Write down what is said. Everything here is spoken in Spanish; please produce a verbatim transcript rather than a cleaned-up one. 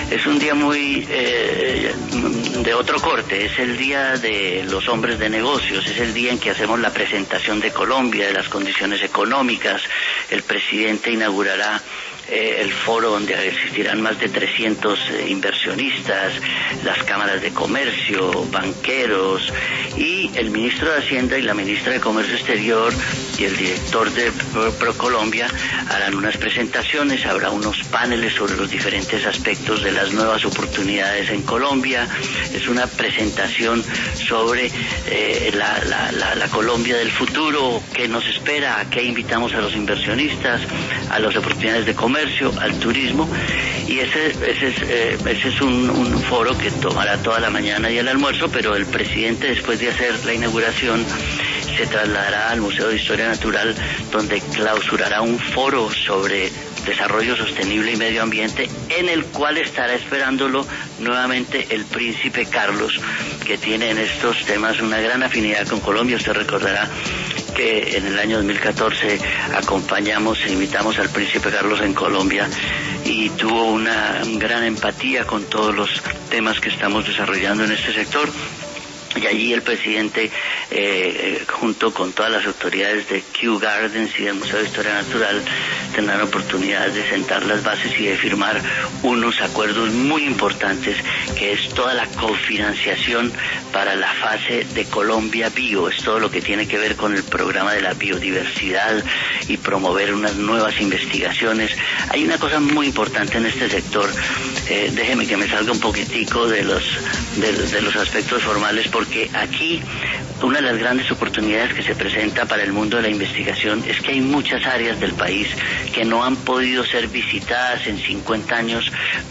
es un día muy eh, de otro corte, es el día de los hombres de negocios, es el día en que hacemos la presentación de Colombia, de las condiciones económicas. El presidente inaugurará Eh, el foro donde existirán más de trescientos eh, inversionistas, las cámaras de comercio, banqueros, y el ministro de Hacienda y la ministra de Comercio Exterior y el director de ProColombia harán unas presentaciones, habrá unos paneles sobre los diferentes aspectos de las nuevas oportunidades en Colombia. Es una presentación sobre eh, la, la, la, la Colombia del futuro, qué nos espera, a qué invitamos a los inversionistas, a las oportunidades de comercio, al turismo, y ese, ese es, eh, ese es un, un foro que tomará toda la mañana y el almuerzo, pero el presidente, después de hacer la inauguración, se trasladará al Museo de Historia Natural, donde clausurará un foro sobre desarrollo sostenible y medio ambiente, en el cual estará esperándolo nuevamente el príncipe Carlos, que tiene en estos temas una gran afinidad con Colombia. Usted recordará que en el año dos mil catorce acompañamos e invitamos al príncipe Carlos en Colombia y tuvo una gran empatía con todos los temas que estamos desarrollando en este sector. Y allí el presidente, eh, junto con todas las autoridades de Kew Gardens y del Museo de Historia Natural, tendrán oportunidad de sentar las bases y de firmar unos acuerdos muy importantes, que es toda la cofinanciación para la fase de Colombia Bio. Es todo lo que tiene que ver con el programa de la biodiversidad y promover unas nuevas investigaciones. Hay una cosa muy importante en este sector, eh, déjeme que me salga un poquitico de los, de, de los aspectos formales, porque porque aquí una de las grandes oportunidades que se presenta para el mundo de la investigación es que hay muchas áreas del país que no han podido ser visitadas en cincuenta años